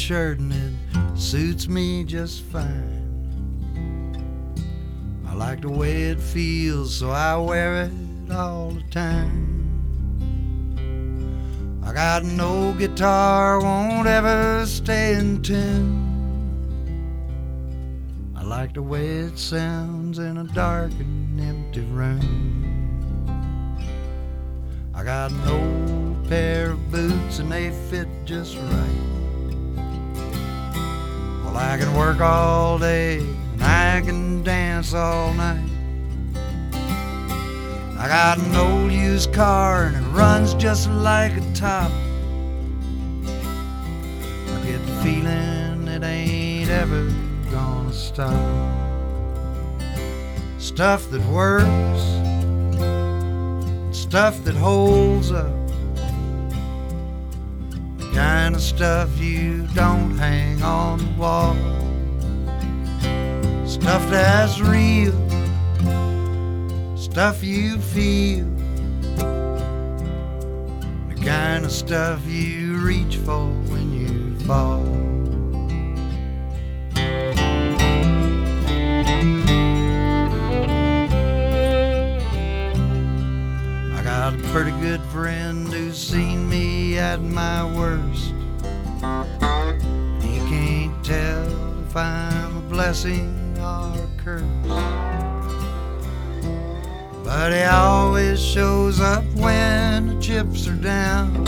shirt and it suits me just fine. I like the way it feels, so I wear it all the time. I got an old guitar, won't ever stay in tune. I like the way it sounds in a dark and empty room. I got an old pair of boots and they fit just right. Well, I can work all day and I can dance all night. I got an old used car and it runs just like a top. I get the feeling it ain't ever gonna stop. Stuff that works, stuff that holds up, the kind of stuff you don't hang on the wall. Stuff that's real, stuff you feel, the kind of stuff you reach for when you fall. I got a pretty good friend who's seen me at my worst. He can't tell if I'm a blessing or a curse, but he always shows up when the chips are down.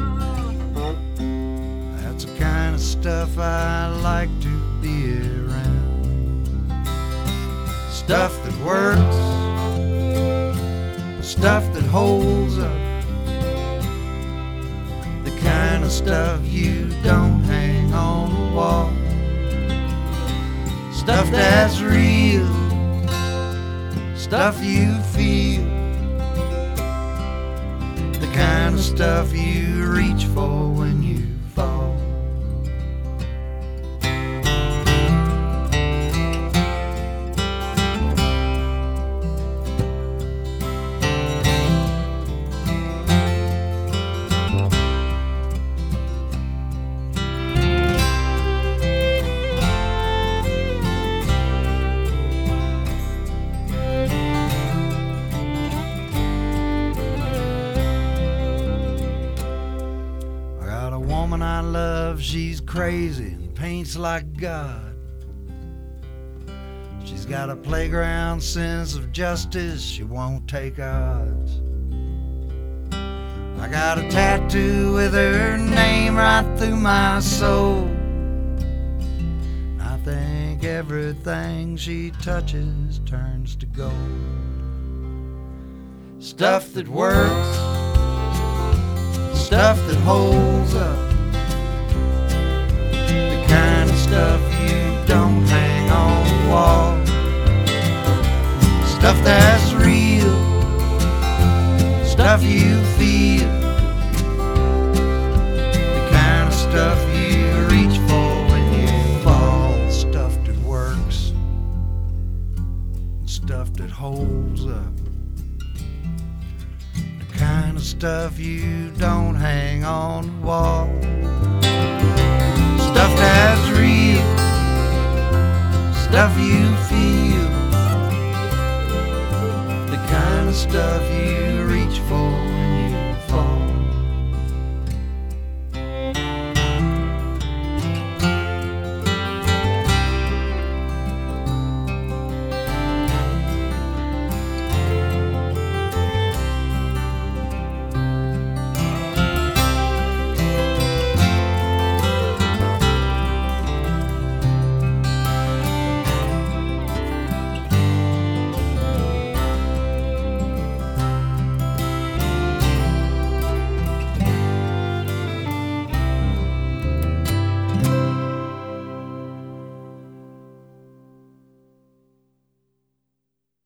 That's the kind of stuff I like to be around. Stuff that works, stuff that holds up, the kind of stuff you don't hang on the wall. Stuff that's real, stuff you feel, the kind of stuff you reach for when you fall. Woman I love, she's crazy and paints like God. She's got a playground sense of justice, she won't take odds. I got a tattoo with her name right through my soul. I think everything she touches turns to gold. Stuff that works, stuff that holds up, the kind of stuff you don't hang on the wall. Stuff that's real, stuff you feel, the kind of stuff you reach for when you fall. Stuff that works, stuff that holds up, kind of stuff you don't hang on the wall. Stuff that's real, stuff you feel,